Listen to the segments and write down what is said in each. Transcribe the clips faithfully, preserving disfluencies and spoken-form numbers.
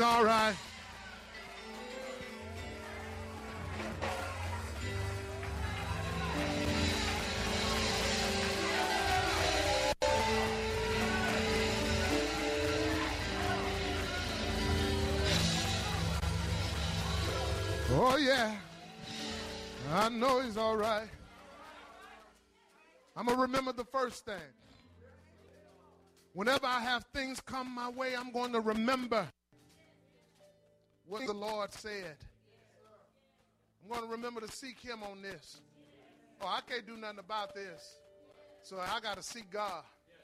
all right. Oh, yeah. I know he's all right. I'm going to remember the first thing. Whenever I have things come my way, I'm going to remember what the Lord said. I'm going to remember to seek him on this. Oh, I can't do nothing about this. So I got to seek God.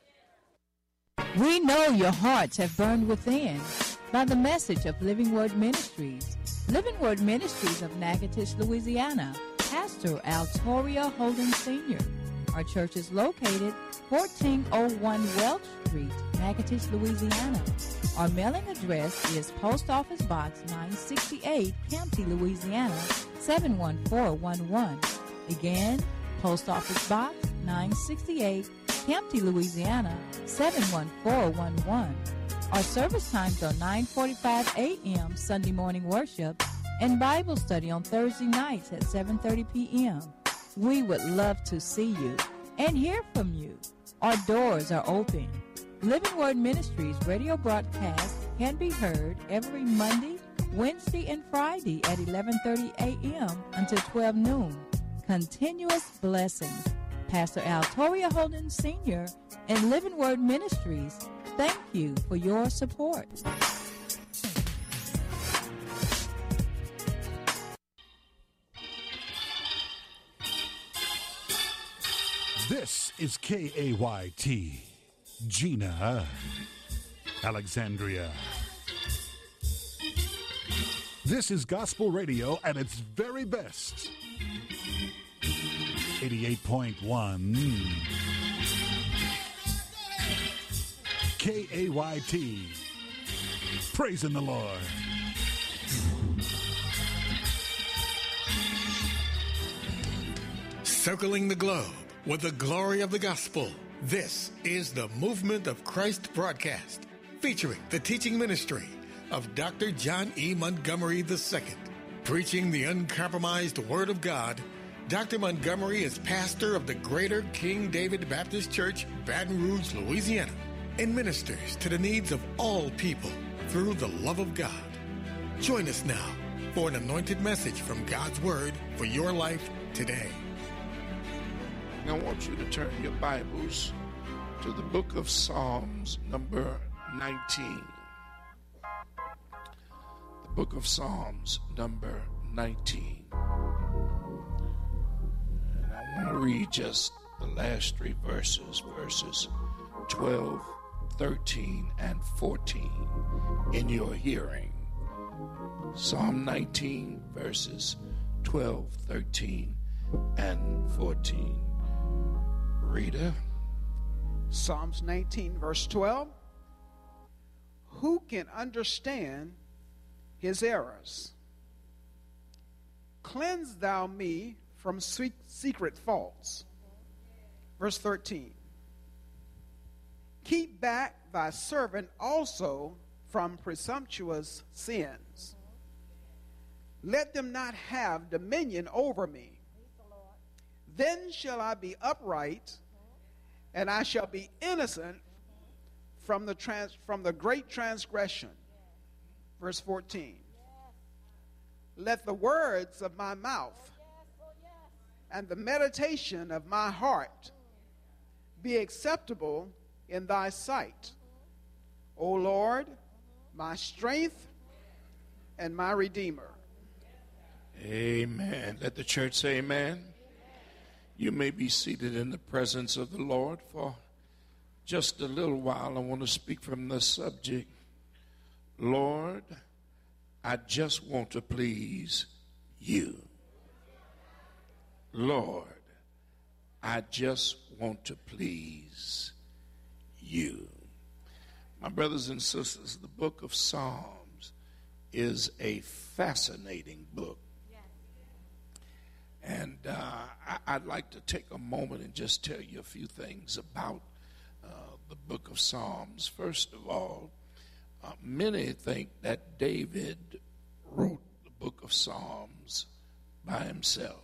We know your hearts have burned within by the message of Living Word Ministries. Living Word Ministries of Natchitoches, Louisiana. Pastor Altoria Holden Senior Our church is located fourteen oh one Welch Street, Natchitoches, Louisiana. Our mailing address is Post Office Box nine sixty-eight, Campty, Louisiana, seven one four one one. Again, Post Office Box nine sixty-eight, Campty, Louisiana, seven one four one one. Our service times are nine forty-five a.m. Sunday morning worship and Bible study on Thursday nights at seven thirty p.m. We would love to see you and hear from you. Our doors are open. Living Word Ministries radio broadcast can be heard every Monday, Wednesday, and Friday at eleven thirty a.m. until twelve noon. Continuous blessings. Pastor Altoria Holden Senior and Living Word Ministries, thank you for your support. This is K A Y T, Gina, Alexandria. This is gospel radio at its very best. eighty-eight point one K A Y T, praising the Lord. Circling the globe with the glory of the gospel. This is the Movement of Christ broadcast, featuring the teaching ministry of Doctor John E. Montgomery the Second. Preaching the uncompromised Word of God, Doctor Montgomery is pastor of the Greater King David Baptist Church, Baton Rouge, Louisiana, and ministers to the needs of all people through the love of God. Join us now for an anointed message from God's Word for your life today. I want you to turn your Bibles to the book of Psalms, number nineteen. The book of Psalms, number nineteen. And I want to read just the last three verses, verses twelve, thirteen, and fourteen in your hearing. Psalm nineteen, verses twelve, thirteen, and fourteen. Reader. Psalms nineteen, verse twelve. Who can understand his errors? Cleanse thou me from secret faults. Verse thirteen. Keep back thy servant also from presumptuous sins. Let them not have dominion over me. Then shall I be upright, and I shall be innocent from the trans, from the great transgression. Verse fourteen. Let the words of my mouth and the meditation of my heart be acceptable in thy sight, O Lord, my strength and my redeemer. Amen. Let the church say amen. You may be seated in the presence of the Lord for just a little while. I want to speak from the subject, Lord, I just want to please you. Lord, I just want to please you. My brothers and sisters, the book of Psalms is a fascinating book. And uh, I, I'd like to take a moment and just tell you a few things about uh, the book of Psalms. First of all, uh, many think that David wrote the book of Psalms by himself.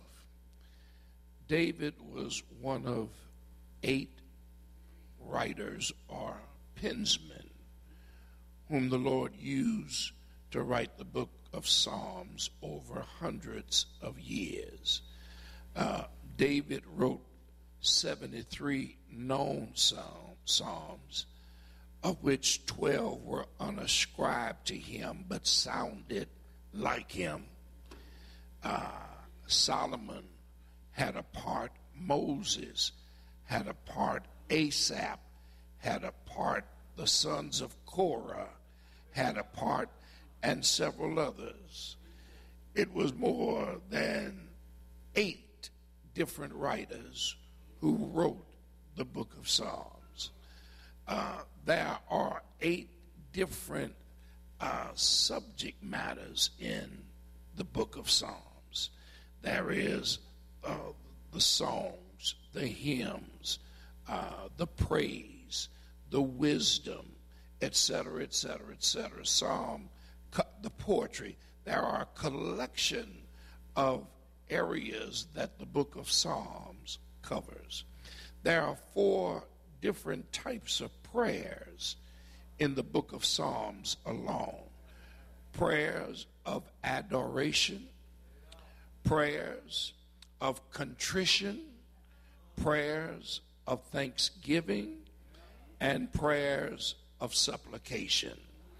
David was one of eight writers or pensmen whom the Lord used to write the book of Psalms over hundreds of years. Uh, David wrote seventy-three known psalms, of which twelve were unascribed to him but sounded like him. Uh, Solomon had a part, Moses had a part, Asaph had a part, the sons of Korah had a part, and several others. It was more than eight different writers who wrote the book of Psalms. Uh, there are eight different uh, subject matters in the book of Psalms. There is uh, the songs, the hymns, uh, the praise, the wisdom, et cetera, et cetera, et cetera. Psalm, the poetry. There are a collection of areas that the book of Psalms covers. There are four different types of prayers in the book of Psalms alone. Prayers of adoration, prayers of contrition, prayers of thanksgiving, and prayers of supplication,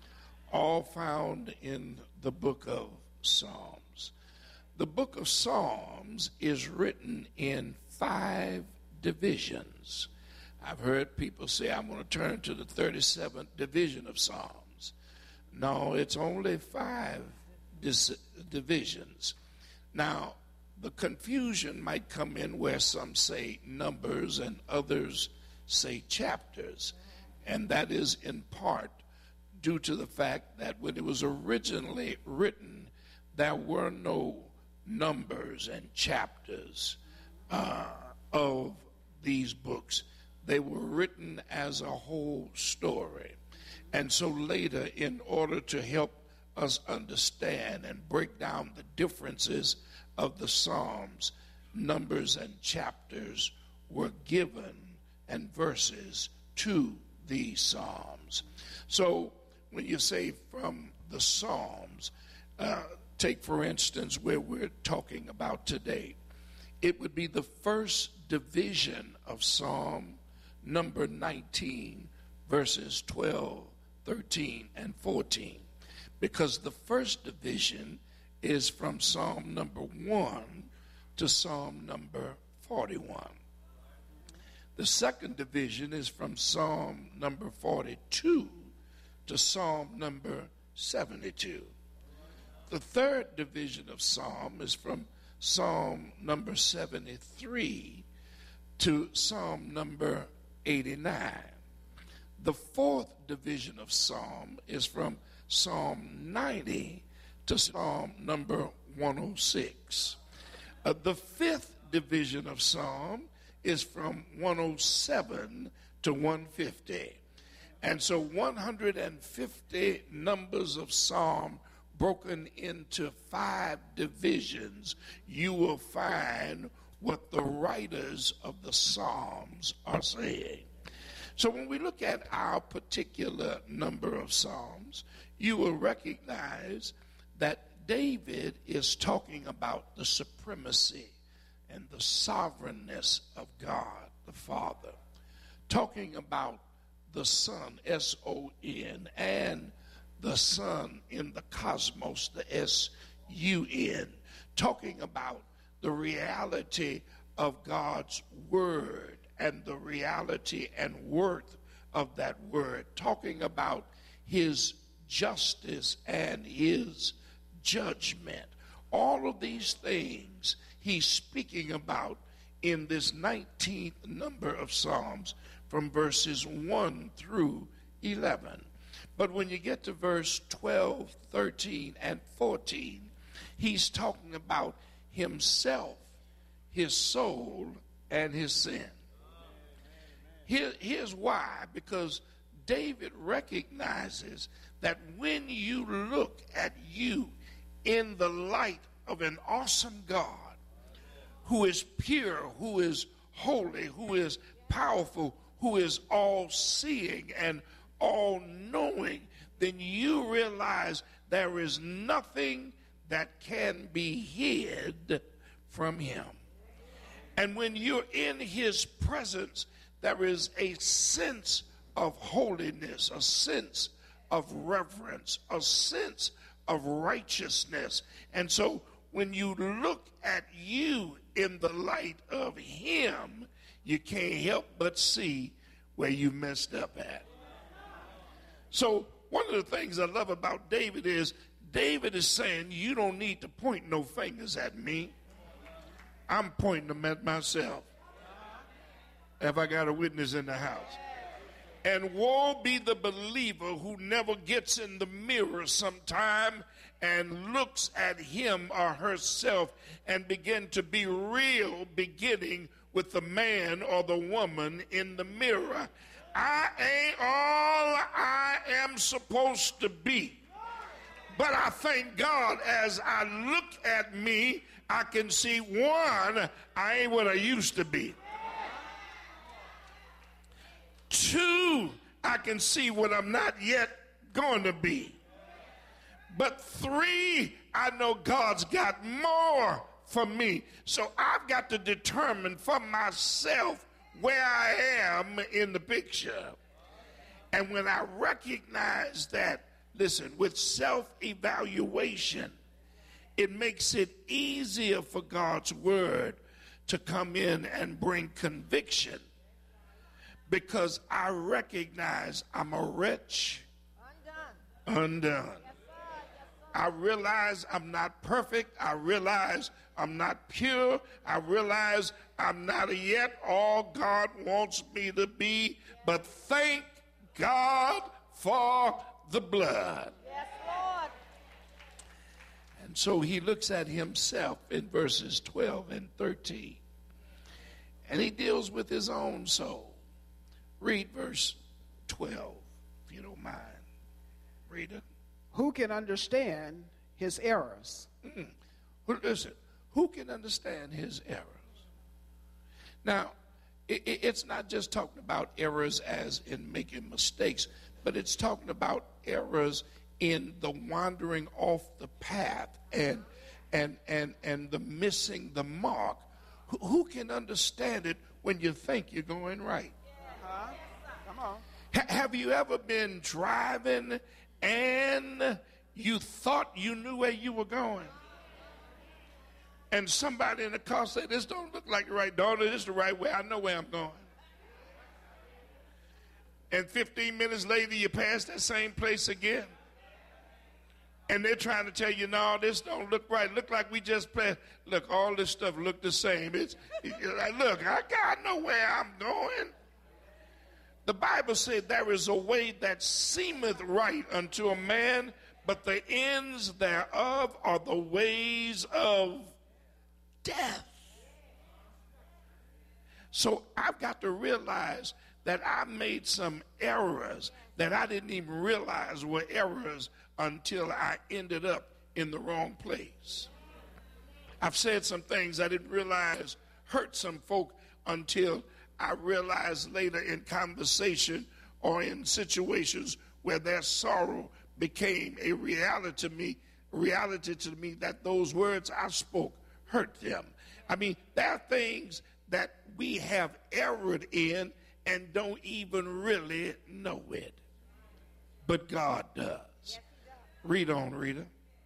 all found in the book of Psalms. The book of Psalms is written in five divisions. I've heard people say, I'm going to turn to the thirty-seventh division of Psalms. No, it's only five dis- divisions. Now, the confusion might come in where some say numbers and others say chapters, and that is in part due to the fact that when it was originally written, there were no numbers and chapters uh, of these books. They were written as a whole story. And so later, in order to help us understand and break down the differences of the Psalms, numbers and chapters were given and verses to these Psalms. So when you say from the Psalms, uh, take for instance where we're talking about today, it would be the first division of Psalm number nineteen, verses twelve, thirteen, and fourteen, because the first division is from Psalm number one to Psalm number forty-one. The second division is from Psalm number forty-two to Psalm number seventy-two. The third division of Psalm is from Psalm number seventy-three to Psalm number eighty-nine. The fourth division of Psalm is from Psalm ninety to Psalm number one oh six. Uh, the fifth division of Psalm is from one oh seven to one fifty. And so one hundred fifty numbers of Psalm broken into five divisions, you will find what the writers of the Psalms are saying. So when we look at our particular number of Psalms, you will recognize that David is talking about the supremacy and the sovereignness of God the Father, talking about the Son, S O N, and the Son in the cosmos, the S U N, talking about the reality of God's word and the reality and worth of that word, talking about his justice and his judgment. All of these things he's speaking about in this nineteenth number of Psalms from verses one through eleven. But when you get to verse twelve, thirteen, and fourteen, he's talking about himself, his soul, and his sin. Here, here's why. Because David recognizes that when you look at you in the light of an awesome God who is pure, who is holy, who is powerful, who is all-seeing and all-knowing, then you realize there is nothing that can be hid from him. And when you're in his presence, there is a sense of holiness, a sense of reverence, a sense of righteousness. And so when you look at you in the light of him, you can't help but see where you messed up at. So one of the things I love about David is David is saying, you don't need to point no fingers at me. I'm pointing them at myself. Have I got a witness in the house? And woe be the believer who never gets in the mirror sometime and looks at him or herself and begin to be real, beginning with the man or the woman in the mirror. I ain't all I am supposed to be. But I thank God as I look at me, I can see, one, I ain't what I used to be. Two, I can see what I'm not yet going to be. But three, I know God's got more for me. So I've got to determine for myself where I am in the picture. And when I recognize that, listen, with self-evaluation, it makes it easier for God's word to come in and bring conviction, because I recognize I'm a wretch undone. undone. Yes, sir. Yes, sir. I realize I'm not perfect. I realize I'm not pure. I realize I'm not yet all God wants me to be. But thank God for the blood. Yes, Lord. And so he looks at himself in verses twelve and thirteen. And he deals with his own soul. Read verse twelve, if you don't mind. Read it. Who can understand his errors? Mm-mm. Well, listen, who can understand his errors? Now, it, it, it's not just talking about errors as in making mistakes, but it's talking about errors in the wandering off the path and and and and the missing the mark. Who, who can understand it when you think you're going right? Uh-huh. Come on. H- have you ever been driving and you thought you knew where you were going? And somebody in the car said, "This don't look like the right, daughter. This is the right way. I know where I'm going." And fifteen minutes later, you pass that same place again. And they're trying to tell you, no, this don't look right. Look like we just passed. Look, all this stuff look the same. It's, it's like, look, I, I know where I'm going. The Bible said there is a way that seemeth right unto a man, but the ends thereof are the ways of death. So I've got to realize that I made some errors that I didn't even realize were errors until I ended up in the wrong place. I've said some things I didn't realize hurt some folk until I realized later in conversation or in situations where their sorrow became a reality to me, reality to me that those words I spoke hurt them. I mean, there are things that we have erred in and don't even really know it. But God does. Yes, read on, Rita.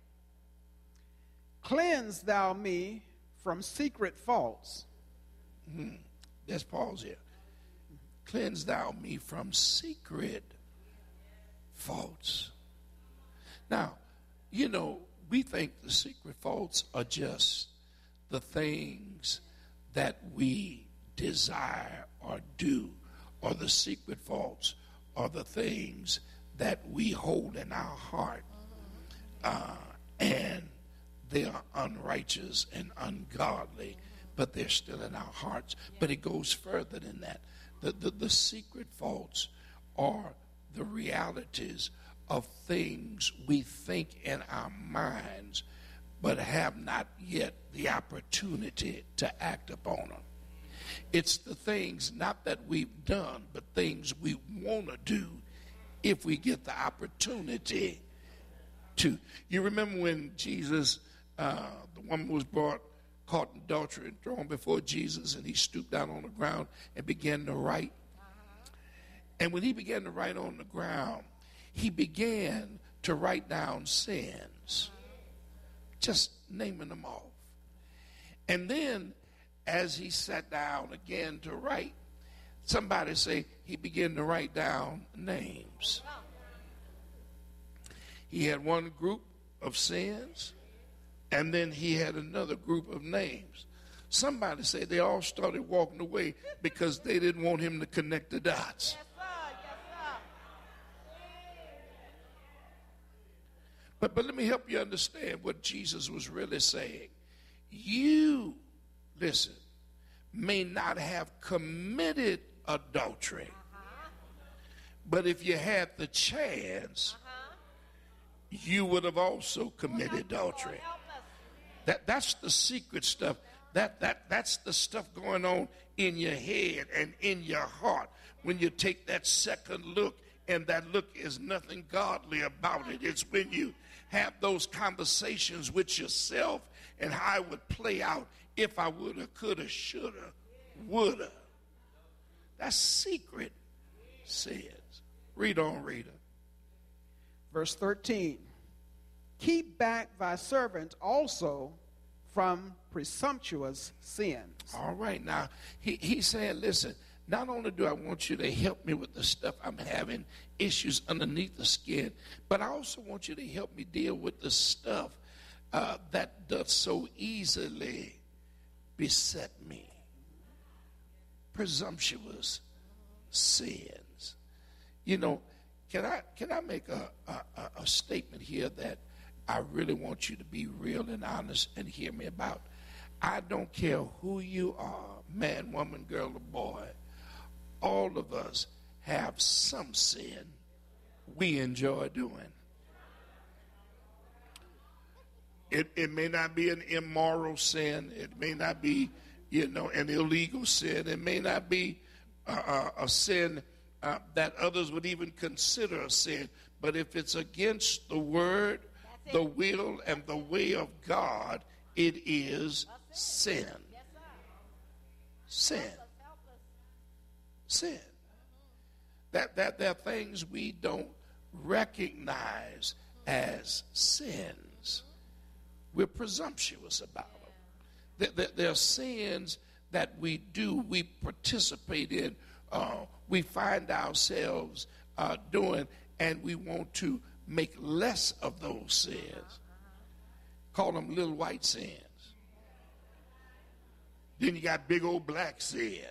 Cleanse thou me from secret faults. Mm-hmm. Let's pause here. Cleanse thou me from secret faults. Now, you know, we think the secret faults are just the things that we desire or do, or the secret faults are the things that we hold in our heart, uh, and they are unrighteous and ungodly, but they're still in our hearts. But it goes further than that. The, the, the secret faults are the realities of things we think in our minds, but have not yet the opportunity to act upon them. It's the things not that we've done, but things we want to do if we get the opportunity to. You remember when Jesus, uh, the woman was brought, caught in adultery and thrown before Jesus, and he stooped down on the ground and began to write. And when he began to write on the ground, he began to write down sins, just naming them off. And then as he sat down again to write, somebody say he began to write down names. He had one group of sins, and then he had another group of names. Somebody say they all started walking away because they didn't want him to connect the dots. But, but let me help you understand what Jesus was really saying. You, listen, may not have committed adultery, uh-huh. but if you had the chance, uh-huh. you would have also committed adultery. That, that's the secret stuff. That, that, that's the stuff going on in your head and in your heart when you take that second look, and that look is nothing godly about it. It's when you have those conversations with yourself and how it would play out if I woulda, coulda, shoulda, woulda. That's secret sins. Read on, reader. Verse thirteen. Keep back thy servant also from presumptuous sins. All right, now he, he's saying, listen, not only do I want you to help me with the stuff I'm having issues underneath the skin, but I also want you to help me deal with the stuff uh, that does so easily beset me. Presumptuous sins. You know, can I can I make a, a, a statement here that I really want you to be real and honest and hear me about? I don't care who you are, man, woman, girl, or boy. All of us have some sin we enjoy doing. It, it may not be an immoral sin. It may not be, you know, an illegal sin. It may not be uh, a sin uh, that others would even consider a sin. But if it's against the word, the will, and the way of God, it is sin. Sin. Sin. That, that there are things we don't recognize as sins. We're presumptuous about them. There, there, there are sins that we do, we participate in, uh, we find ourselves uh, doing, and we want to make less of those sins. Call them little white sins. Then you got big old black sins.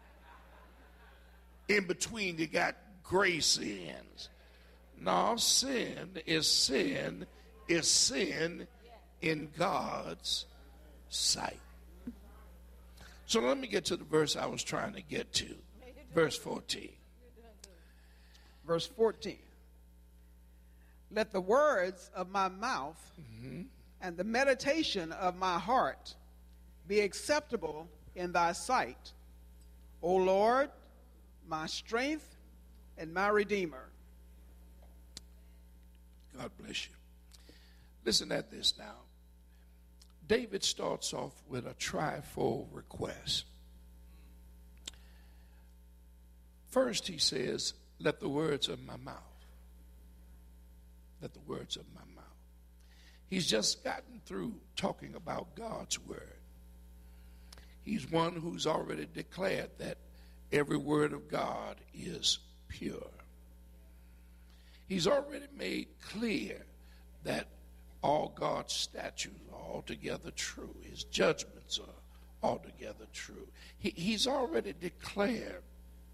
In between, you got gray sins. No, sin is sin is sin in God's sight. So let me get to the verse I was trying to get to. Verse fourteen. Verse fourteen. Let the words of my mouth mm-hmm. and the meditation of my heart be acceptable in thy sight, O Lord, my strength and my redeemer. God bless you. Listen at this now. David starts off with a trifold request. First, he says, let the words of my mouth. Let the words of my mouth. He's just gotten through talking about God's word. He's one who's already declared that every word of God is pure. He's already made clear that all God's statutes are altogether true. His judgments are altogether true. He, he's already declared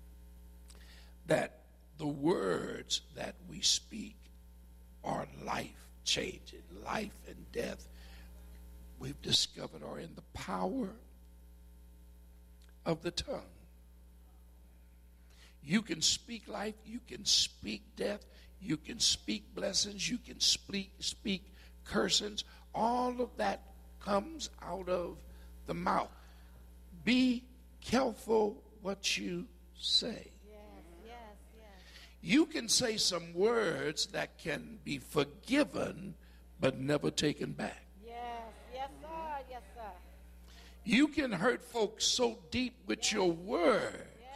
that the words that we speak are life-changing. Life and death, we've discovered, are in the power of the tongue. You can speak life, you can speak death, you can speak blessings, you can speak, speak cursings. All of that comes out of the mouth. Be careful what you say. Yes, yes, yes. You can say some words that can be forgiven but never taken back. Yes, yes, sir, yes, sir. You can hurt folks so deep with your words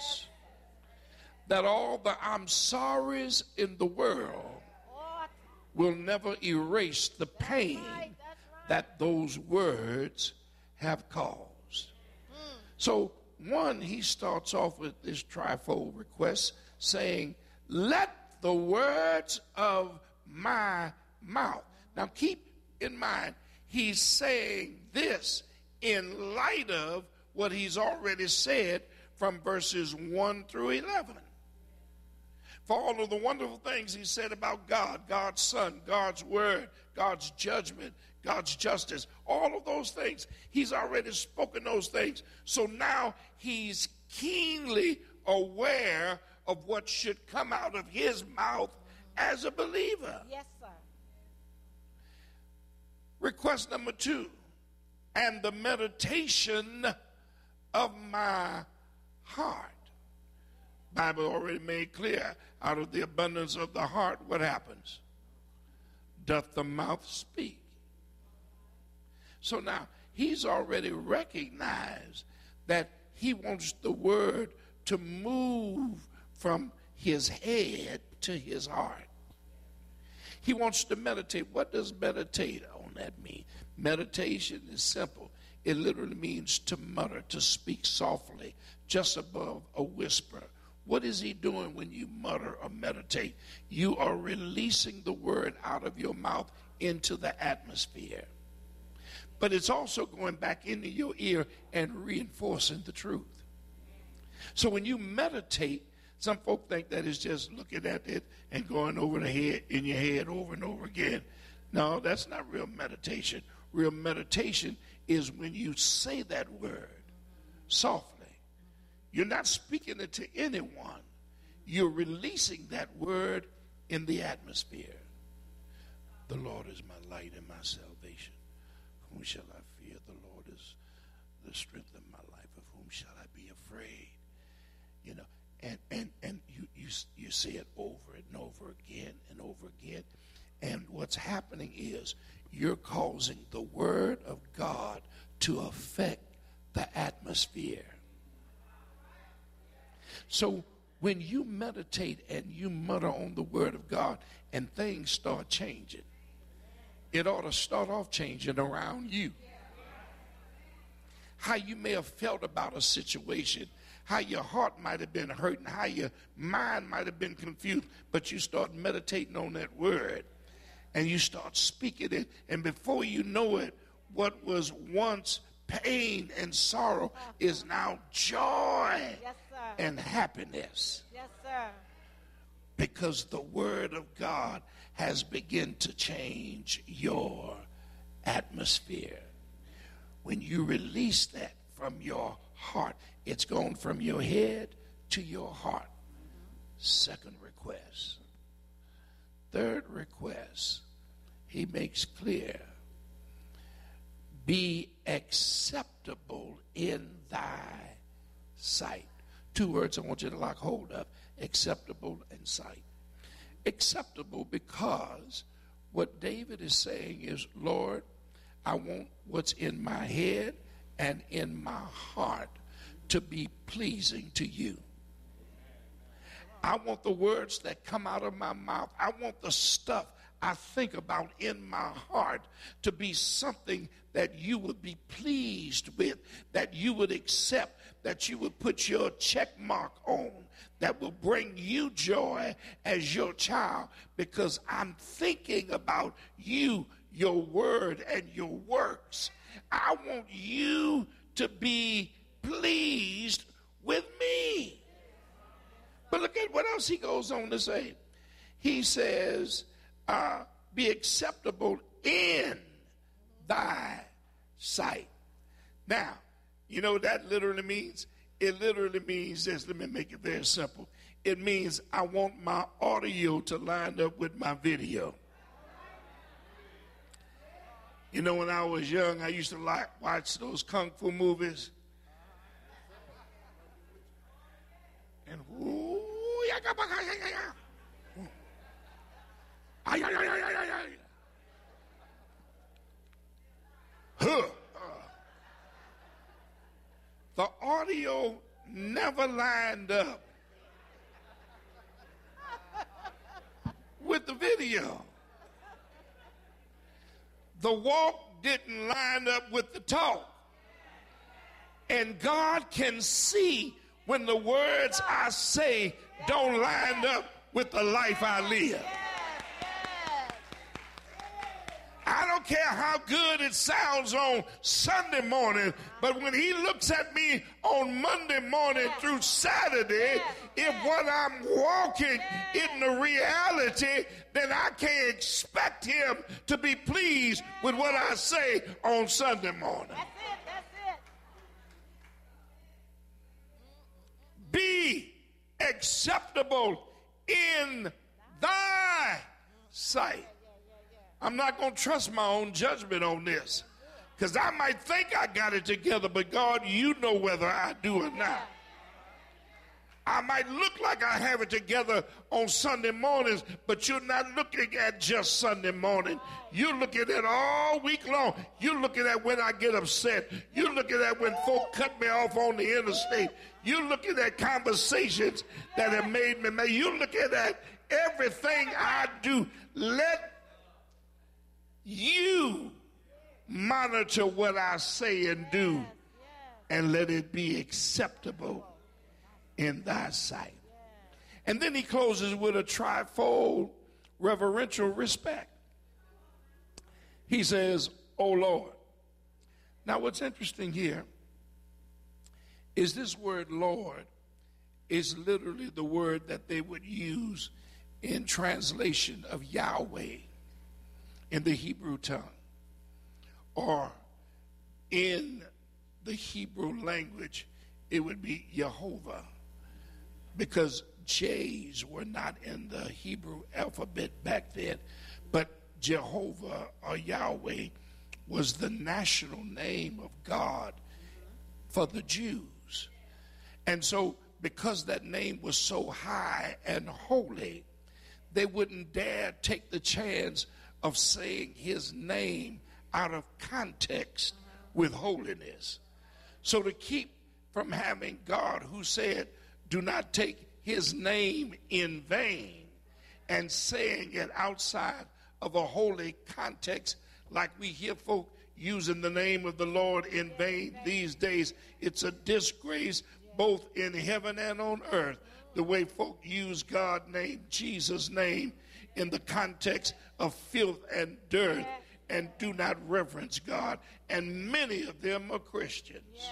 that all the I'm sorry's in the world will never erase the pain that those words have caused. So, one, he starts off with this trifold request saying, let the words of my mouth. Now, keep in mind, he's saying this in light of what he's already said from verses one through eleven. For all of the wonderful things he said about God, God's Son, God's Word, God's judgment, God's justice, all of those things, he's already spoken those things. So now he's keenly aware of what should come out of his mouth as a believer. Yes, sir. Request number two, and the meditation of my heart. Bible already made clear, out of the abundance of the heart, what happens? Doth the mouth speak? So now, he's already recognized that he wants the word to move from his head to his heart. He wants to meditate. What does meditate on that mean? Meditation is simple. It literally means to mutter, to speak softly, just above a whisper. What is he doing when you mutter or meditate? You are releasing the word out of your mouth into the atmosphere. But it's also going back into your ear and reinforcing the truth. So when you meditate, some folk think that it's just looking at it and going over the head in your head over and over again. No, that's not real meditation. Real meditation is when you say that word softly. You're not speaking it to anyone. You're releasing that word in the atmosphere. The Lord is my light and my salvation. Whom shall I fear? The Lord is the strength of my life. Of whom shall I be afraid? You know, and and and you you you say it over and over again and over again. And what's happening is you're causing the word of God to affect the atmosphere. So when you meditate and you mutter on the word of God and things start changing, it ought to start off changing around you. How you may have felt about a situation, how your heart might have been hurting, how your mind might have been confused, but you start meditating on that word and you start speaking it, and before you know it, what was once pain and sorrow is now joy Yes, sir. and happiness. Yes, sir. Because the word of God has begun to change your atmosphere. When you release that from your heart, it's gone from your head to your heart. Second request. Third request, he makes clear, be acceptable in thy sight. Two words I want you to lock hold of, acceptable and sight. Acceptable because what David is saying is, Lord, I want what's in my head and in my heart to be pleasing to you. I want the words that come out of my mouth. I want the stuff I think about in my heart to be something that you would be pleased with, that you would accept, that you would put your check mark on, that will bring you joy as your child, because I'm thinking about you, your word, and your works. I want you to be pleased with me. But look at what else he goes on to say. He says, uh, be acceptable in thy sight. Now, you know what that literally means? It literally means this. Let me make it very simple. It means I want my audio to line up with my video. You know, when I was young, I used to like watch those kung fu movies. And ooh, ya, ya, ya, ya, ya. Ay, ay, ay, ay, ay, ay. Huh. The audio never lined up with the video. The walk didn't line up with the talk. And God can see when the words I say don't line up with the life I live. I don't care how good it sounds on Sunday morning, but when he looks at me on Monday morning through Saturday, if what I'm walking in the reality, then I can't expect him to be pleased with what I say on Sunday morning. That's it, that's it. Be acceptable in thy sight. I'm not going to trust my own judgment on this, because I might think I got it together, but God, you know whether I do or not. I might look like I have it together on Sunday mornings, but you're not looking at just Sunday morning. You're looking at all week long. You're looking at when I get upset. You're looking at when folk cut me off on the interstate. You're looking at conversations that have made me mad. You're looking at everything I do. Let you monitor what I say and do, and let it be acceptable in thy sight. And then he closes with a trifold reverential respect. He says, "O Lord." Now what's interesting here is this word Lord is literally the word that they would use in translation of Yahweh in the Hebrew tongue, or in the Hebrew language, it would be Jehovah, because J's were not in the Hebrew alphabet back then, but Jehovah or Yahweh was the national name of God for the Jews. And so because that name was so high and holy, they wouldn't dare take the chance of saying his name out of context with holiness. So to keep from having God who said, do not take his name in vain, and saying it outside of a holy context, like we hear folk using the name of the Lord in vain these days, it's a disgrace both in heaven and on earth, the way folk use God's name, Jesus' name, in the context of filth and dirt, and do not reverence God. And many of them are Christians. Yeah.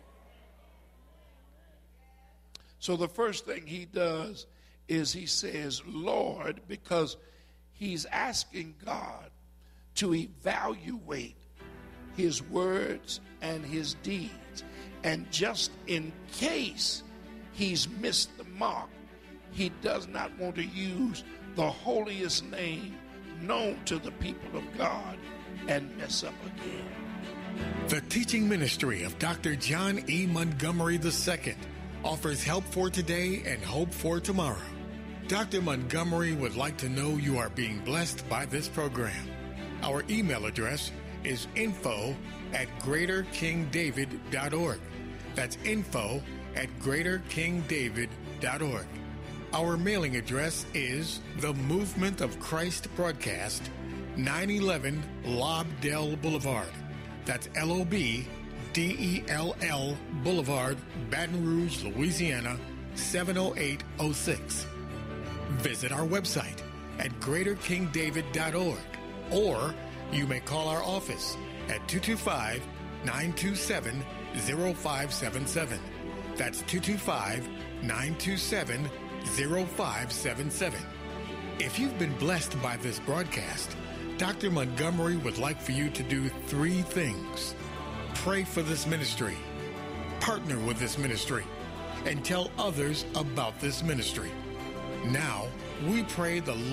So the first thing he does is he says, Lord, because he's asking God to evaluate his words and his deeds. And just in case he's missed the mark, he does not want to use the holiest name known to the people of God and mess up again. The teaching ministry of Doctor John E. Montgomery the Second offers help for today and hope for tomorrow. Doctor Montgomery would like to know you are being blessed by this program. Our email address is info at greater king david dot org. That's info at greater king david dot org. Our mailing address is The Movement of Christ Broadcast, nine eleven Lobdell Boulevard. That's L O B D E L L Boulevard, Baton Rouge, Louisiana, seven oh eight oh six. Visit our website at greater king david dot org, or you may call our office at two two five, nine two seven, oh five seven seven. That's two two five, nine two seven, oh five seven seven. If you've been blessed by this broadcast, Doctor Montgomery would like for you to do three things. Pray for this ministry, partner with this ministry, and tell others about this ministry. Now, we pray the